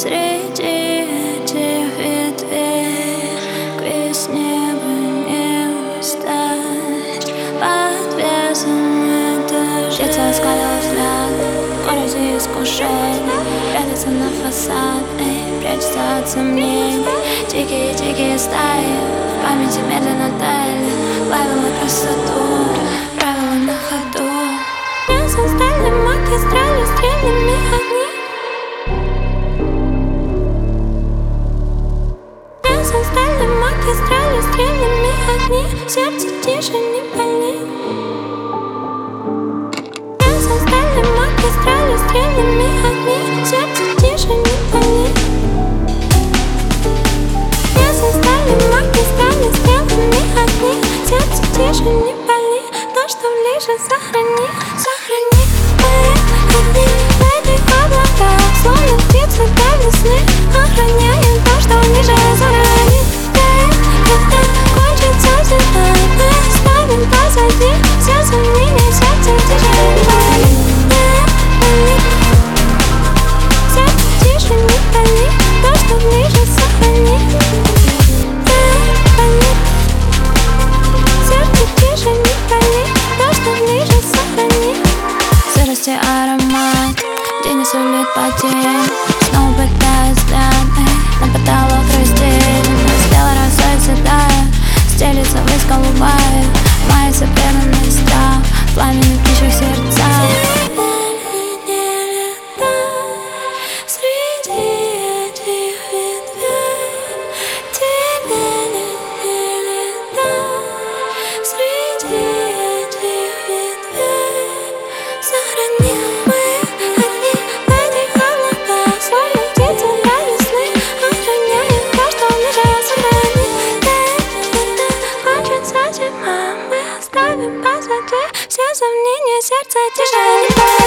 Среди этих ветвей к весне бы не устать под весом этажей. Птица оскалила взгляд, в городе искушений, прятаться на фасад, прячется от сомнений. Тикие стаи в памяти медленно таяли, правила красоту, правила на ходу. Не создали магистрали стрельными огни. Не создали магистрали стрельными огни. Сердце тише, не пали. Не создали магистрали стрельными огни. Сердце тише, не пали. Не создали магистрали стрельными огни. Сердце тише, не пали. То, что ближе, сохрани, сохрани. Мои огни в этих облаках, словно птицы до весны. Охраняем то, что ближе, сохрани. Когда кончится зима, мы оставим позади все сомнения, сердце тише, не пали. Сердце тише, не пали. То, что ближе, сохрани. Сердце тише, не пали. То, что ближе, сохрани. Сырости аромат, день не сулит потерь. Снова пытаюсь взгляд на потолок разделен. Сделай росой седая, стелится ввысь голубая. Мои сопряженные страх, пламенный пищу сердца. Среди этих ветвей тебе не летать. Среди этих ветвей сохрани мои огни в этих облаках, словно птицы до весны. Охраняем то, что ближе, сохрани. Кончится зима, мы оставим позади все сомнения, сердце тише, не пали.